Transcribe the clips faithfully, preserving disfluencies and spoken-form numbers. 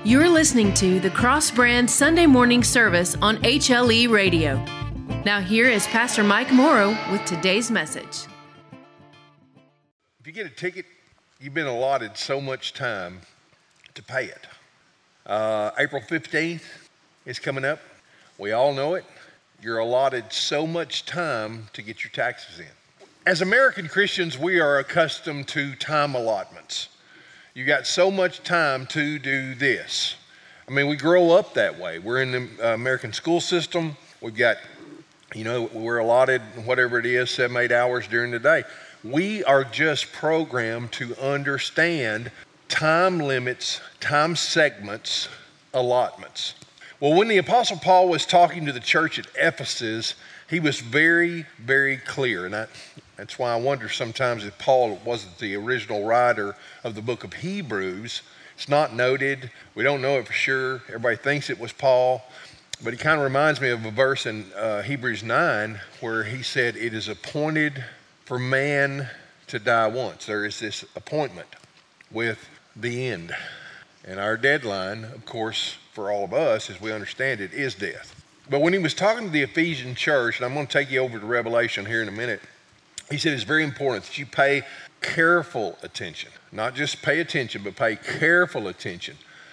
You're listening to the Cross Brand Sunday morning service on H L E Radio. Now here is Pastor Mike Morrow with today's message. If you get a ticket, you've been allotted so much time to pay it. Uh, April fifteenth is coming up. We all know it. You're allotted so much time to get your taxes in. As American Christians, we are accustomed to time allotments. You got so much time to do this. I mean, we grow up that way. We're in the American school system. We've got, you know, we're allotted whatever it is, seven, eight hours during the day. We are just programmed to understand time limits, time segments, allotments. Well, when the Apostle Paul was talking to the church at Ephesus, he was very, very clear. And that, that's why I wonder sometimes if Paul wasn't the original writer of the book of Hebrews. It's not noted. We don't know it for sure. Everybody thinks it was Paul. But it kind of reminds me of a verse in uh, Hebrews nine where he said, it is appointed for man to die once. There is this appointment with the end. And our deadline, of course, for all of us, as we understand it, is death. But when he was talking to the Ephesian church, and I'm going to take you over to Revelation here in a minute, he said it's very important that you pay careful attention. Not just pay attention, but pay careful attention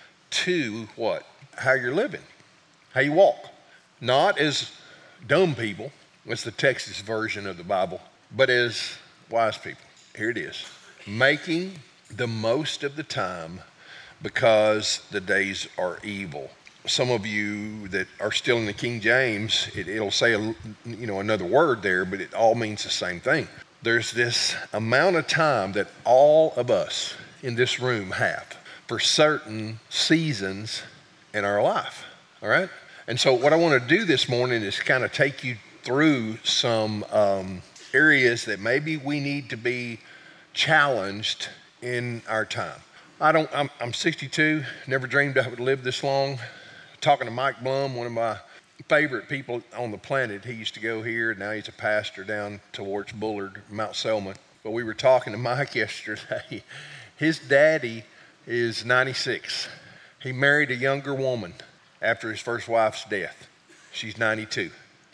to what? How you're living, how you walk. Not as dumb people, that's the Texas version of the Bible, but as wise people. Here it is. Making the most of the time because the days are evil. Some of you that are still in the King James, it, it'll say a, you know another word there, but it all means the same thing. There's this amount of time that all of us in this room have for certain seasons in our life, all right? And so what I want to do this morning is kind of take you through some um, areas that maybe we need to be challenged in our time. I don't, I'm, I'm sixty-two, never dreamed I would live this long. Talking to Mike Blum, one of my favorite people on the planet. He used to go here, now he's a pastor down towards Bullard, Mount Selma. But we were talking to Mike yesterday. His daddy is ninety-six. He married a younger woman after his first wife's death. She's ninety-two.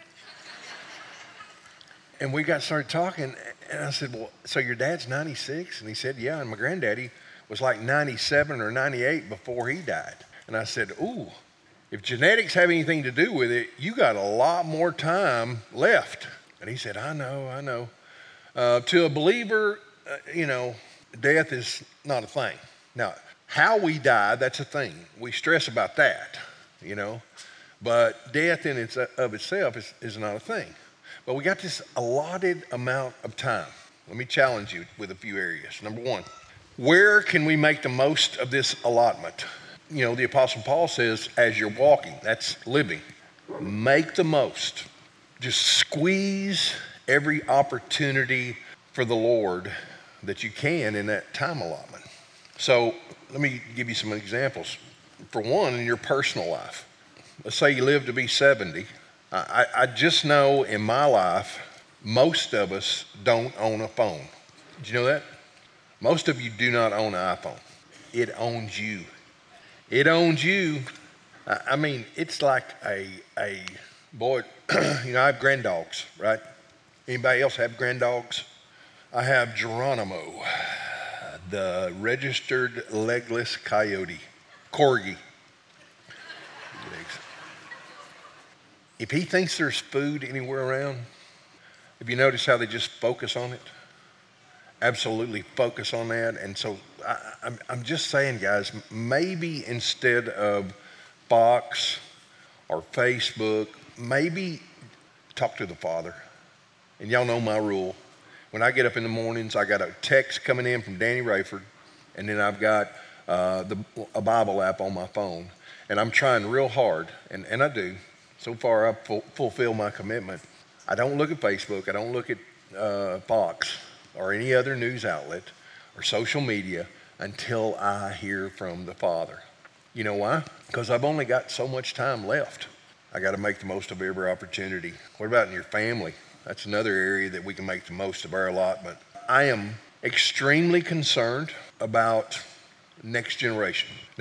And we got started talking, and I said, well, so your dad's ninety-six? And he said, yeah, and my granddaddy was like ninety-seven or ninety-eight before he died. And I said, ooh, if genetics have anything to do with it, you got a lot more time left. And he said, I know, I know. Uh, to a believer, uh, you know, death is not a thing. Now, how we die, that's a thing. We stress about that, you know. But death in its, of itself is, is not a thing. But we got this allotted amount of time. Let me challenge you with a few areas. Number one, where can we make the most of this allotment? You know, the Apostle Paul says, as you're walking, that's living. Make the most. Just squeeze every opportunity for the Lord that you can in that time allotment. So let me give you some examples. For one, in your personal life, let's say you live to be seventy. I, I just know in my life, most of us don't own a phone. Did you know that? Most of you do not own an iPhone. It owns you. It owns you. I mean, it's like a, a boy, you know, I have granddogs, right? Anybody else have granddogs? I have Geronimo, the registered legless coyote, corgi. If he thinks there's food anywhere around, have you noticed how they just focus on it? Absolutely focus on that. And so I, I'm, I'm just saying, guys, maybe instead of Fox or Facebook, maybe talk to the Father. And y'all know my rule. When I get up in the mornings, I got a text coming in from Danny Rayford, and then I've got uh, the, a Bible app on my phone. And I'm trying real hard, and, and I do. So far, I've fu- fulfilled my commitment. I don't look at Facebook. I don't look at uh, Fox or any other news outlet or social media until I hear from the Father. You know why? Because I've only got so much time left. I got to make the most of every opportunity. What about in your family? That's another area that we can make the most of our allotment. I am extremely concerned about next generation. Now,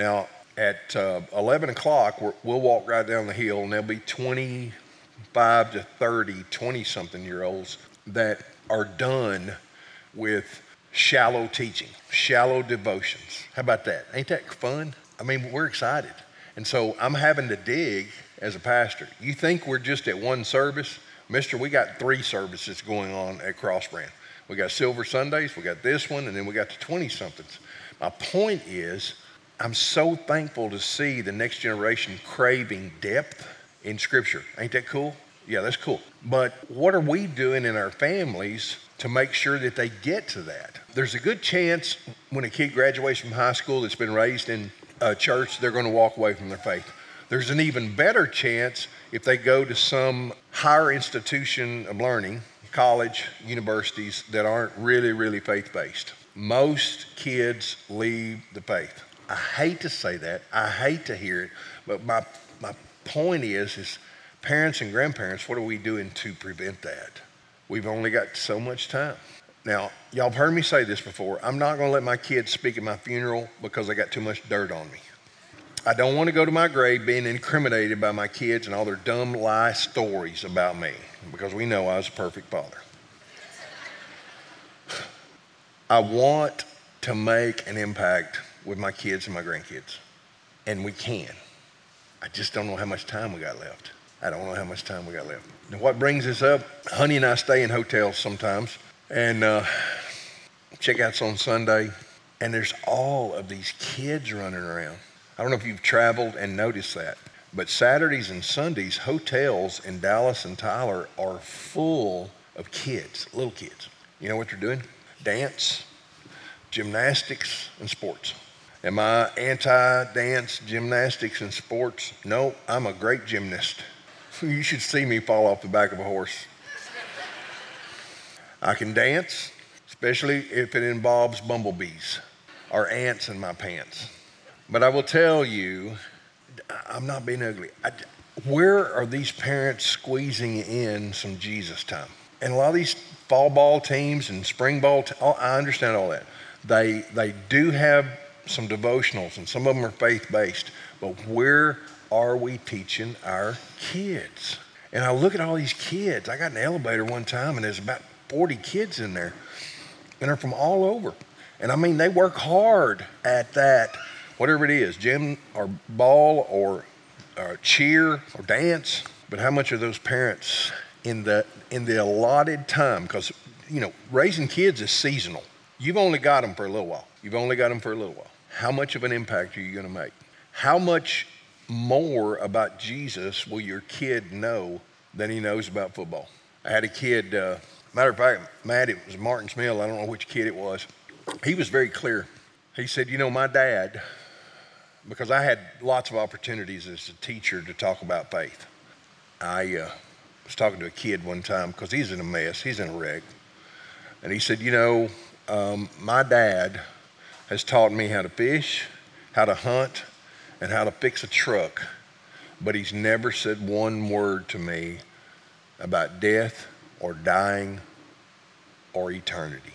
At uh, eleven o'clock, we're, we'll walk right down the hill, and there'll be twenty-five to thirty, twenty-something year olds that are done with shallow teaching, shallow devotions. How about that? Ain't that fun? I mean, we're excited. And so I'm having to dig as a pastor. You think we're just at one service? Mister, we got three services going on at Cross Brand. We got Silver Sundays, we got this one, and then we got the twenty-somethings. My point is, I'm so thankful to see the next generation craving depth in Scripture. Ain't that cool? Yeah, that's cool. But what are we doing in our families to make sure that they get to that? There's a good chance when a kid graduates from high school that's been raised in a church, they're going to walk away from their faith. There's an even better chance if they go to some higher institution of learning, college, universities, that aren't really, really faith-based. Most kids leave the faith. I hate to say that. I hate to hear it. But my my point is, is parents and grandparents, what are we doing to prevent that? We've only got so much time. Now, y'all have heard me say this before. I'm not going to let my kids speak at my funeral because I got too much dirt on me. I don't want to go to my grave being incriminated by my kids and all their dumb lie stories about me, because we know I was a perfect father. I want to make an impact with my kids and my grandkids, and we can. I just don't know how much time we got left. I don't know how much time we got left. Now, what brings us up, honey and I stay in hotels sometimes, and uh, checkouts on Sunday, and there's all of these kids running around. I don't know if you've traveled and noticed that, but Saturdays and Sundays, hotels in Dallas and Tyler are full of kids, little kids. You know what they're doing? Dance, gymnastics, and sports. Am I anti-dance, gymnastics, and sports? No, I'm a great gymnast. You should see me fall off the back of a horse. I can dance, especially if it involves bumblebees or ants in my pants. But I will tell you, I'm not being ugly. I, where are these parents squeezing in some Jesus time? And a lot of these fall ball teams and spring ball, te- I understand all that. They they do have some devotionals, and some of them are faith-based. But where are we teaching our kids? And I look at all these kids. I got in an elevator one time, and there's about forty kids in there, and they're from all over. And I mean, they work hard at that, whatever it is, gym or ball or, or cheer or dance. But how much are those parents in the in the allotted time? Because, you know, raising kids is seasonal. You've only got them for a little while. You've only got them for a little while. How much of an impact are you going to make? How much more about Jesus will your kid know than he knows about football? I had a kid, uh, matter of fact, Matt, it was Martin's Mill. I don't know which kid it was. He was very clear. He said, you know, my dad, because I had lots of opportunities as a teacher to talk about faith. I uh, was talking to a kid one time because he's in a mess. He's in a wreck. And he said, you know, um, my dad has taught me how to fish, how to hunt, and how to fix a truck. But he's never said one word to me about death or dying or eternity.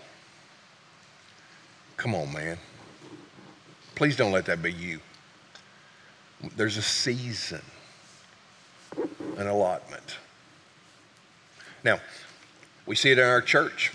Come on, man. Please don't let that be you. There's a season, an allotment. Now, we see it in our church.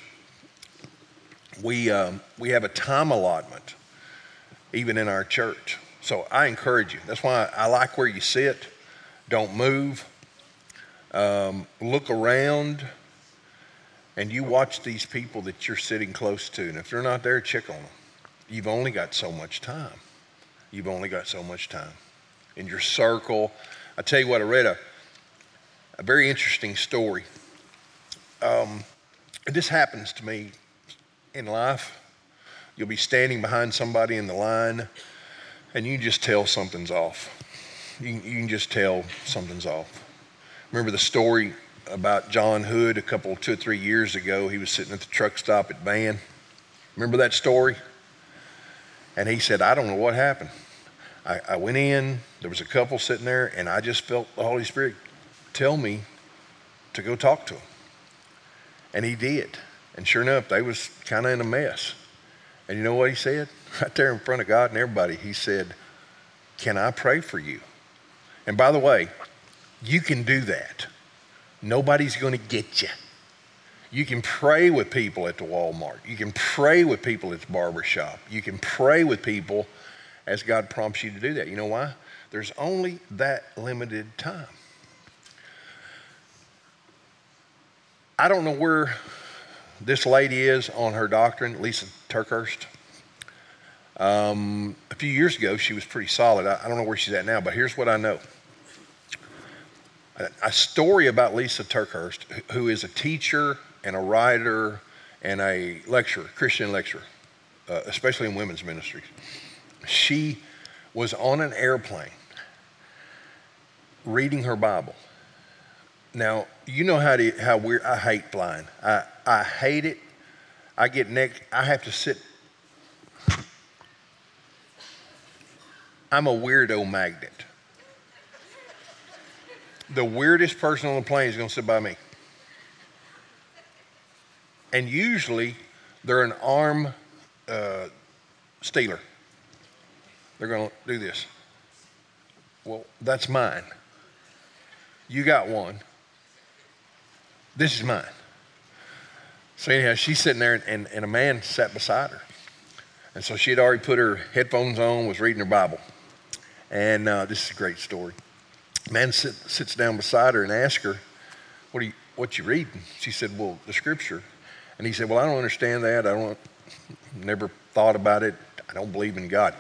We um, we have a time allotment, even in our church. So I encourage you. That's why I like where you sit. Don't move. Um, look around, and you watch these people that you're sitting close to. And if they're not there, check on them. You've only got so much time. You've only got so much time. In your circle. I tell you what, I read a, a very interesting story. Um, this happens to me in life. You'll be standing behind somebody in the line, and you can just tell something's off. You, you can just tell something's off. Remember the story about John Hood a couple, two or three years ago? He was sitting at the truck stop at Van. Remember that story? And he said, I don't know what happened. I, I went in, there was a couple sitting there, and I just felt the Holy Spirit tell me to go talk to them. And he did. And sure enough, they was kind of in a mess. And you know what he said? Right there in front of God and everybody, he said, can I pray for you? And by the way, you can do that. Nobody's going to get you. You can pray with people at the Walmart. You can pray with people at the barbershop. You can pray with people as God prompts you to do that. You know why? There's only that limited time. I don't know where this lady is on her doctrine, Lisa TerKeurst. Um, a few years ago, she was pretty solid. I, I don't know where she's at now, but here's what I know. A, a story about Lisa TerKeurst, who is a teacher and a writer and a lecturer, Christian lecturer, uh, especially in women's ministries. She was on an airplane reading her Bible. Now, you know how to, how weird, I hate flying. I, I hate it. I get next, I have to sit. I'm a weirdo magnet. The weirdest person on the plane is going to sit by me. And usually, they're an arm uh, stealer. They're going to do this. Well, that's mine. You got one. This is mine. So anyhow, she's sitting there, and, and a man sat beside her. And so she had already put her headphones on, was reading her Bible. And uh, this is a great story. Man sit, sits down beside her and asks her, what are you, what you reading? She said, well, the scripture. And he said, well, I don't understand that. I don't, never thought about it. I don't believe in God.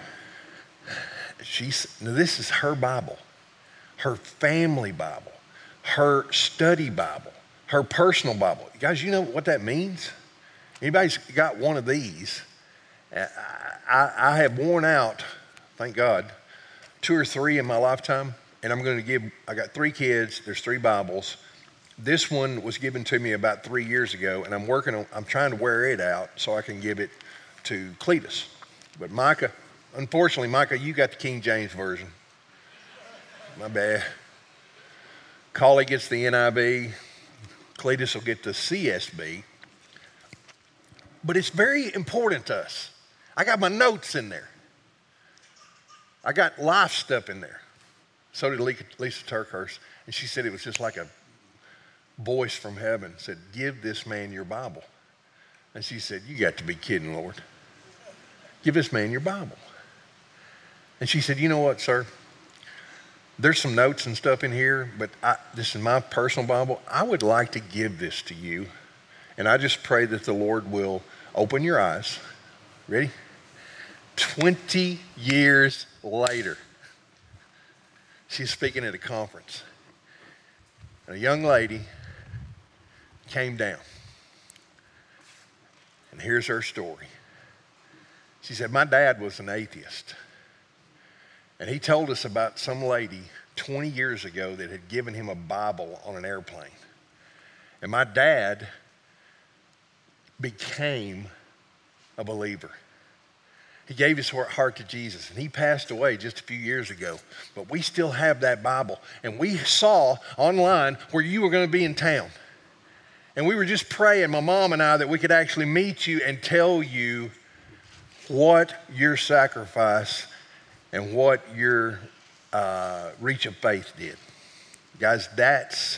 She's, now this is her Bible, her family Bible, her study Bible, her personal Bible. Guys, you know what that means? Anybody's got one of these? I, I, I have worn out, thank God, two or three in my lifetime, and I'm going to give, I got three kids, there's three Bibles. This one was given to me about three years ago, and I'm working on, I'm trying to wear it out so I can give it to Cletus. But Micah, unfortunately, Micah, you got the King James Version. My bad. Collie gets the N I V. Cletus will get the C S B. But it's very important to us. I got my notes in there. I got life stuff in there. So did Lisa TerKeurst. And she said it was just like a voice from heaven said, give this man your Bible. And she said, you got to be kidding, Lord. Give this man your Bible. And she said, you know what, sir? There's some notes and stuff in here, but I, this is my personal Bible. I would like to give this to you. And I just pray that the Lord will open your eyes. Ready? twenty years later, she's speaking at a conference. And a young lady came down. And here's her story. She said, my dad was an atheist. And he told us about some lady twenty years ago that had given him a Bible on an airplane. And my dad became a believer. He gave his heart to Jesus, and he passed away just a few years ago. But we still have that Bible. And we saw online where you were going to be in town. And we were just praying, my mom and I, that we could actually meet you and tell you what your sacrifice and what your uh, reach of faith did. Guys, that's,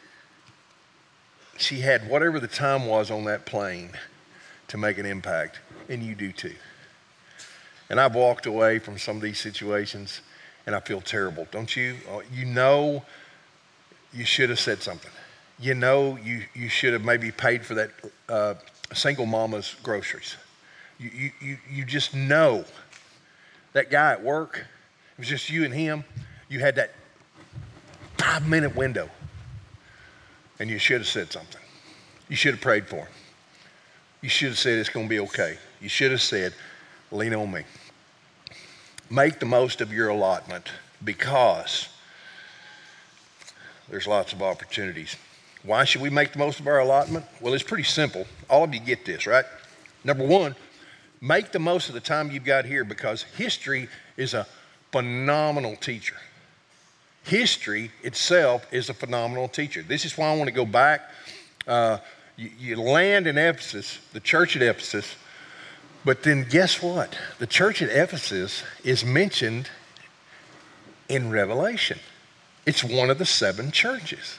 she had whatever the time was on that plane to make an impact, and you do too. And I've walked away from some of these situations, and I feel terrible, don't you? You know you should have said something. You know you, you should have maybe paid for that uh, single mama's groceries. You, you, you, you just know that guy at work, it was just you and him, you had that five-minute window, and you should have said something. You should have prayed for him. You should have said, it's going to be okay. You should have said, lean on me. Make the most of your allotment, because there's lots of opportunities. Why should we make the most of our allotment? Well, it's pretty simple. All of you get this, right? Number one, make the most of the time you've got here, because history is a phenomenal teacher. History itself is a phenomenal teacher. This is why I want to go back. Uh, you, you land in Ephesus, the church at Ephesus, but then guess what? The church at Ephesus is mentioned in Revelation. It's one of the seven churches.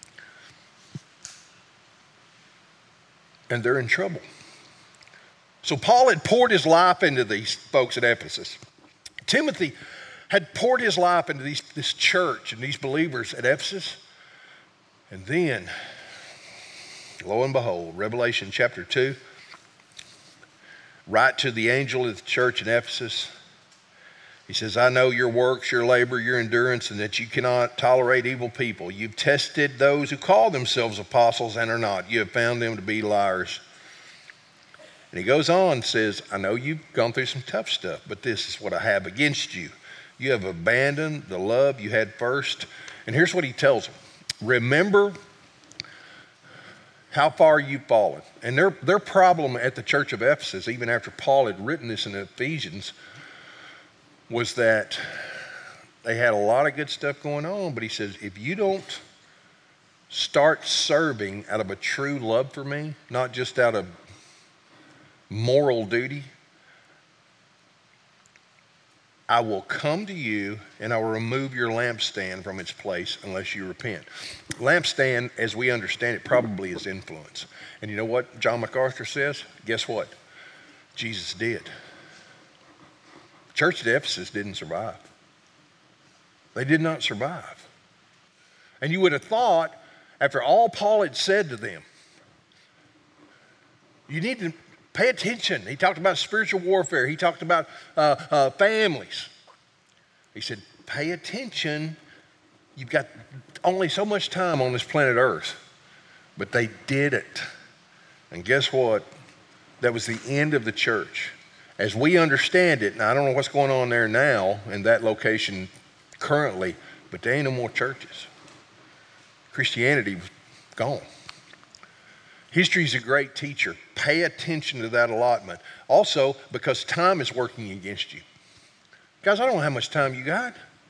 And they're in trouble. So Paul had poured his life into these folks at Ephesus. Timothy had poured his life into these, this church and these believers at Ephesus. And then, lo and behold, Revelation chapter two, write to the angel of the church in Ephesus. He says, I know your works, your labor, your endurance, and that you cannot tolerate evil people. You've tested those who call themselves apostles and are not. You have found them to be liars. And he goes on and says, I know you've gone through some tough stuff, but this is what I have against you. You have abandoned the love you had first. And here's what he tells them. Remember how far you've fallen. And their, their problem at the church of Ephesus, even after Paul had written this in Ephesians, was that they had a lot of good stuff going on, but he says, if you don't start serving out of a true love for me, not just out of moral duty, I will come to you and I will remove your lampstand from its place unless you repent. Lampstand, as we understand it, probably is influence. And you know what John MacArthur says? Guess what? Jesus did. The church at Ephesus didn't survive. They did not survive. And you would have thought, after all Paul had said to them, you need to pay attention. He talked about spiritual warfare. He talked about uh, uh, families. He said, pay attention. You've got only so much time on this planet Earth. But they did it. And guess what? That was the end of the church. As we understand it, and I don't know what's going on there now in that location currently, but there ain't no more churches. Christianity was gone. History's a great teacher. Pay attention to that allotment. Also, because time is working against you. Guys, I don't know how much time you got.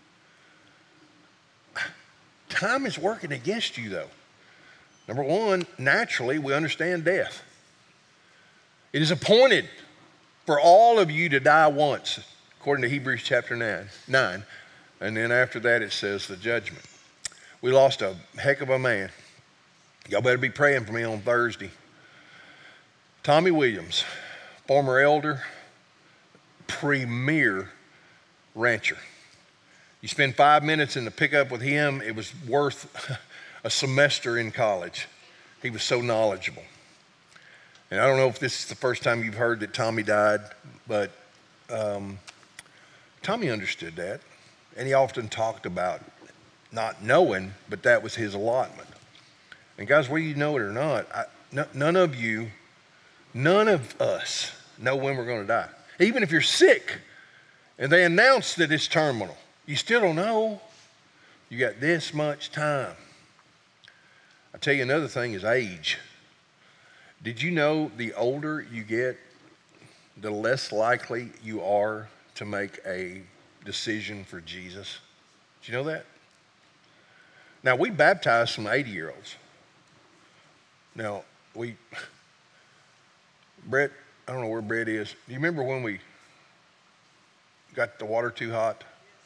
Time is working against you, though. Number one, naturally, we understand death. It is appointed for all of you to die once, according to Hebrews chapter nine. nine. And then after that, it says the judgment. We lost a heck of a man. Y'all better be praying for me on Thursday. Tommy Williams, former elder, premier rancher. You spend five minutes in the pickup with him, it was worth a semester in college. He was so knowledgeable. And I don't know if this is the first time you've heard that Tommy died, but um, Tommy understood that. And he often talked about not knowing, but that was his allotment. And guys, whether you know it or not, I, n- none of you, none of us know when we're going to die. Even if you're sick and they announce that it's terminal, you still don't know. You got this much time. I tell you another thing is age. Did you know the older you get, the less likely you are to make a decision for Jesus? Did you know that? Now, we baptize some eighty-year-olds. Now, we, Brett, I don't know where Brett is. Do you remember when we got the water too hot?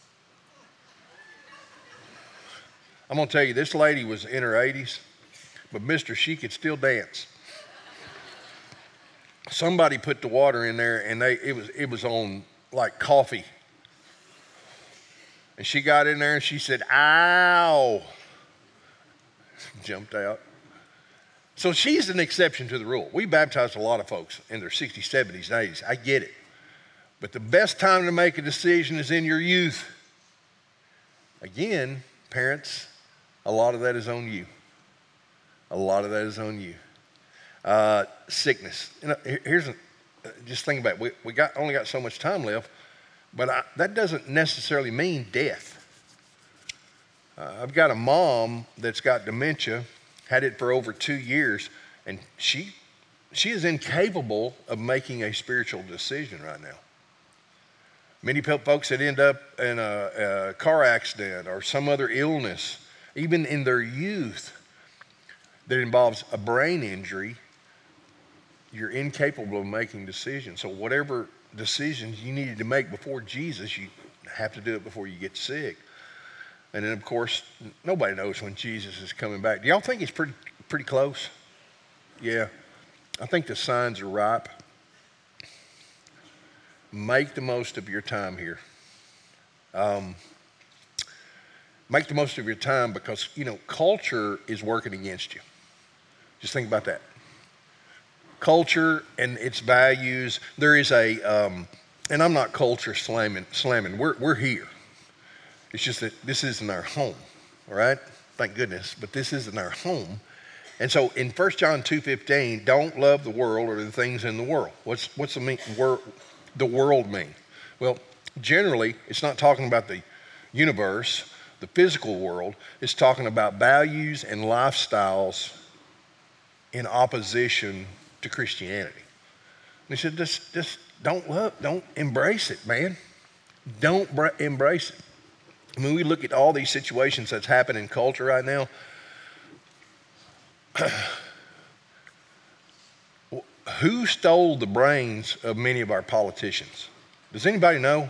I'm going to tell you, this lady was in her eighties, but mister, she could still dance. Somebody put the water in there, and they it was it was on like coffee. And she got in there, and she said, ow. Jumped out. So she's an exception to the rule. We baptized a lot of folks in their sixties, seventies, and eighties. I get it. But the best time to make a decision is in your youth. Again, parents, a lot of that is on you. A lot of that is on you. Uh, sickness. You know, here's a, just think about it. We, we got only got so much time left, but I, that doesn't necessarily mean death. Uh, I've got a mom that's got dementia, had it for over two years, and she she is incapable of making a spiritual decision right now. Many folks that end up in a, a car accident or some other illness, even in their youth, that involves a brain injury, you're incapable of making decisions. So whatever decisions you needed to make before Jesus, you have to do it before you get sick. And then, of course, nobody knows when Jesus is coming back. Do y'all think he's pretty, pretty close? Yeah. I think the signs are ripe. Make the most of your time here. Um, make the most of your time because, you know, culture is working against you. Just think about that. Culture and its values. There is a, um, and I'm not culture slamming, slamming. We're, we're here. It's just that this isn't our home, all right? Thank goodness, but this isn't our home. And so in First John two fifteen, don't love the world or the things in the world. What's what's the, mean, wor- the world mean? Well, generally, it's not talking about the universe, the physical world. It's talking about values and lifestyles in opposition to Christianity. He said, just, just don't love, don't embrace it, man. Don't br- embrace it. I mean, we look at all these situations that's happening in culture right now. Who stole the brains of many of our politicians? Does anybody know?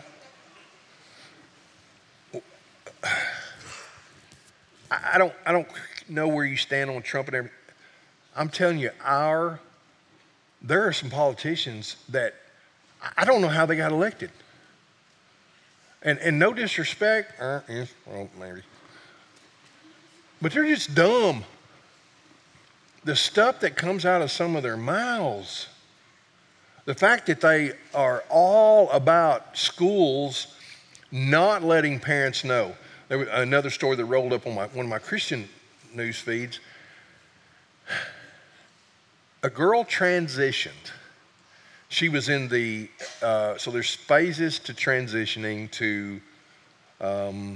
I don't, I don't know where you stand on Trump and everything. I'm telling you, our, there are some politicians that I don't know how they got elected. And and no disrespect, uh, yeah, well, maybe. But they're just dumb. The stuff that comes out of some of their mouths, the fact that they are all about schools not letting parents know. There was another story that rolled up on my, one of my Christian news feeds. A girl transitioned. She was in the, uh, so there's phases to transitioning to um,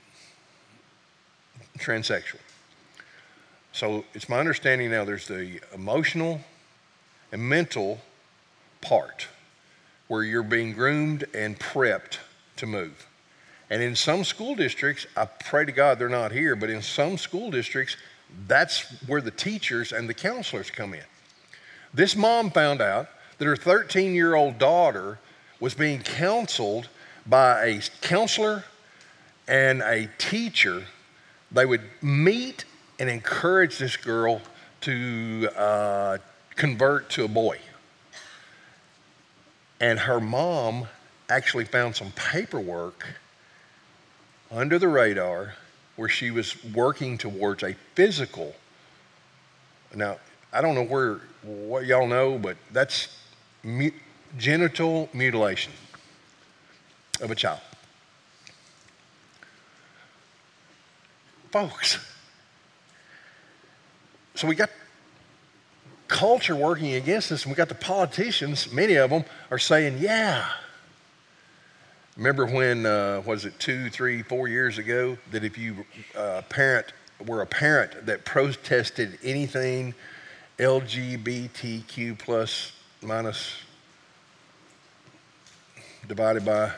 transsexual. So it's my understanding now there's the emotional and mental part where you're being groomed and prepped to move. And in some school districts, I pray to God they're not here, but in some school districts, that's where the teachers and the counselors come in. This mom found out that her thirteen-year-old daughter was being counseled by a counselor and a teacher. They would meet and encourage this girl to uh, convert to a boy. And her mom actually found some paperwork under the radar where she was working towards a physical. Now, I don't know where, what y'all know, but that's mu- genital mutilation of a child. Folks, so we got culture working against us, and we got the politicians, many of them are saying, yeah. Remember when, uh, was it two, three, four years ago, that if you uh, parent, were a parent that protested anything L G B T Q plus minus divided by,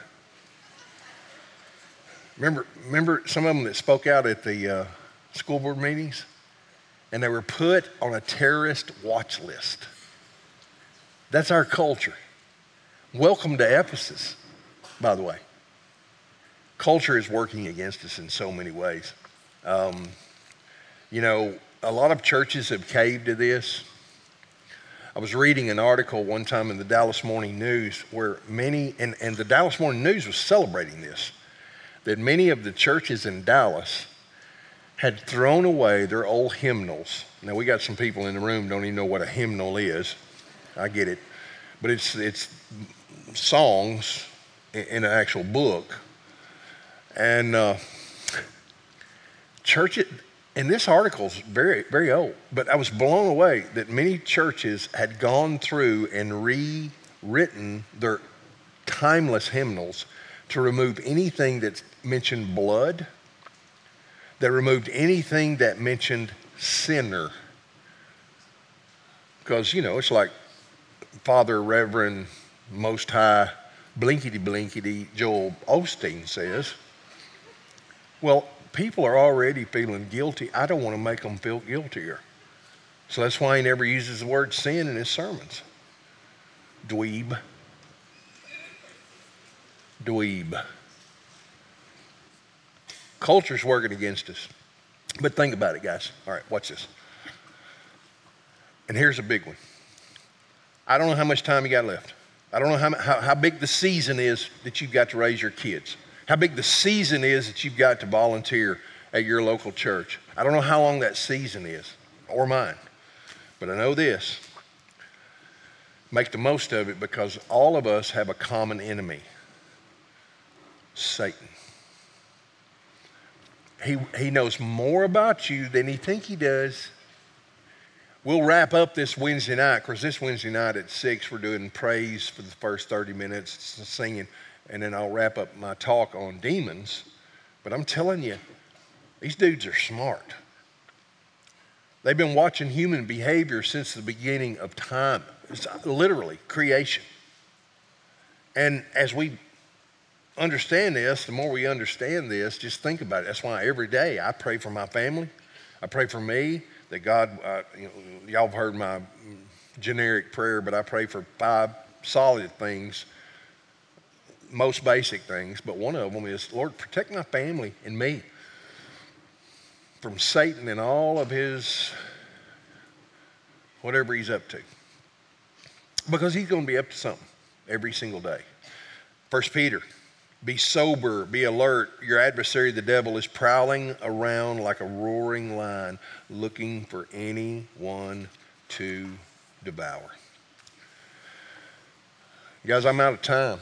remember, remember some of them that spoke out at the uh, school board meetings? And they were put on a terrorist watch list. That's our culture. Welcome to Ephesus, by the way. Culture is working against us in so many ways. Um, you know, a lot of churches have caved to this. I was reading an article one time in the Dallas Morning News where many, and, and the Dallas Morning News was celebrating this, that many of the churches in Dallas had thrown away their old hymnals. Now, we got some people in the room don't even know what a hymnal is. I get it. But it's it's songs in, in an actual book. And uh, church, and this article's very, very old, but I was blown away that many churches had gone through and rewritten their timeless hymnals to remove anything that mentioned blood, that removed anything that mentioned sinner. Because, you know, it's like Father Reverend Most High Blinkety Blinkety Joel Osteen says. Well, people are already feeling guilty. I don't want to make them feel guiltier. So that's why he never uses the word sin in his sermons. Dweeb. Dweeb. Culture's working against us. But think about it, guys. All right, watch this. And here's a big one. I don't know how much time you got left. I don't know how, how, how big the season is that you've got to raise your kids. How big the season is that you've got to volunteer at your local church. I don't know how long that season is, or mine. But I know this. Make the most of it, because all of us have a common enemy. Satan. He, he knows more about you than you think he does. We'll wrap up this Wednesday night, because this Wednesday night at six, we're doing praise for the first thirty minutes, singing, and then I'll wrap up my talk on demons. But I'm telling you, these dudes are smart. They've been watching human behavior since the beginning of time. It's literally creation. And as we understand this, the more we understand this, just think about it. That's why every day I pray for my family. I pray for me, that God, uh, you know, y'all have heard my generic prayer, but I pray for five solid things, most basic things. But one of them is, Lord, protect my family and me from Satan and all of his, whatever he's up to. Because he's going to be up to something every single day. First Peter, be sober, be alert. Your adversary, the devil, is prowling around like a roaring lion, looking for anyone to devour. Guys, I'm out of time.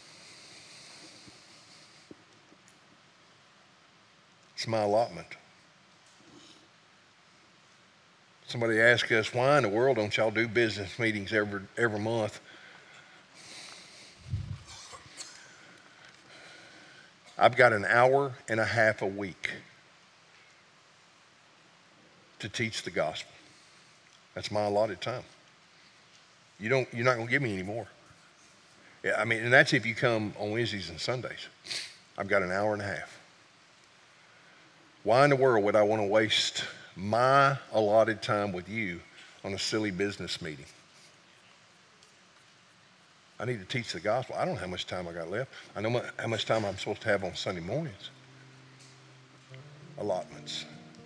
It's my allotment. Somebody asked us, why in the world don't y'all do business meetings every, every month? I've got an hour and a half a week to teach the gospel. That's my allotted time. You don't, you're not going to give me any more. Yeah, I mean, and that's if you come on Wednesdays and Sundays. I've got an hour and a half. Why in the world would I want to waste my allotted time with you on a silly business meeting? I need to teach the gospel. I don't know how much time I got left. I know how much time I'm supposed to have on Sunday mornings. Allotments.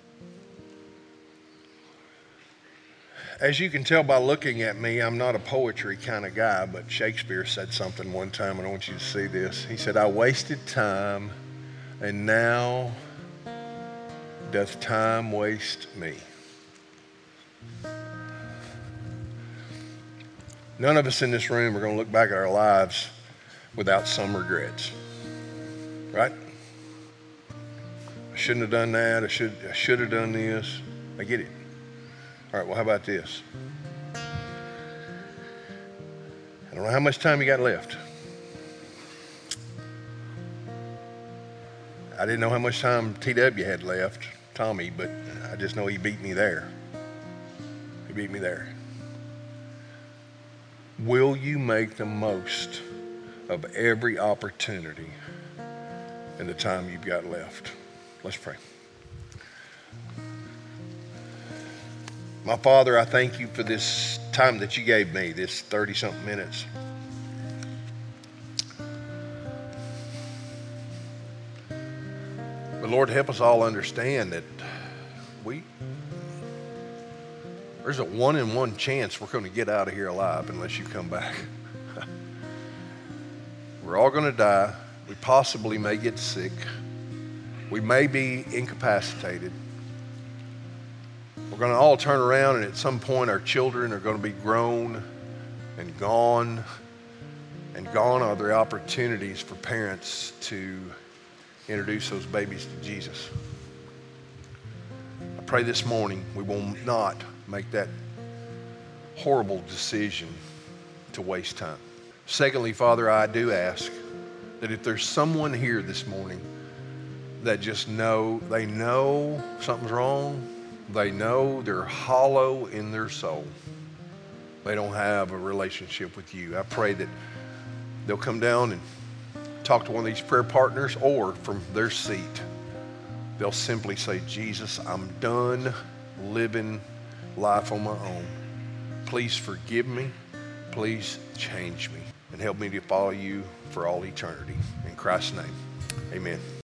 As you can tell by looking at me, I'm not a poetry kind of guy, but Shakespeare said something one time, and I want you to see this. He said, I wasted time, and now doth time waste me. None of us in this room are going to look back at our lives without some regrets, right? I shouldn't have done that. I should, I should have done this. I get it. All right, well, how about this? I don't know how much time you got left. I didn't know how much time T W had left, Tommy, but I just know he beat me there. He beat me there. Will you make the most of every opportunity in the time you've got left? Let's pray. My Father, I thank you for this time that you gave me, this thirty-something minutes. But Lord, help us all understand that we... There's a one in one chance we're going to get out of here alive unless you come back. We're all going to die. We possibly may get sick. We may be incapacitated. We're going to all turn around, and at some point our children are going to be grown and gone. And gone are the opportunities for parents to introduce those babies to Jesus. I pray this morning we will not make that horrible decision to waste time. Secondly, Father, I do ask that if there's someone here this morning that just know, they know something's wrong, they know they're hollow in their soul, they don't have a relationship with you, I pray that they'll come down and talk to one of these prayer partners, or from their seat, they'll simply say, Jesus, I'm done living life on my own. Please forgive me. Please change me and help me to follow you for all eternity. In Christ's name, amen.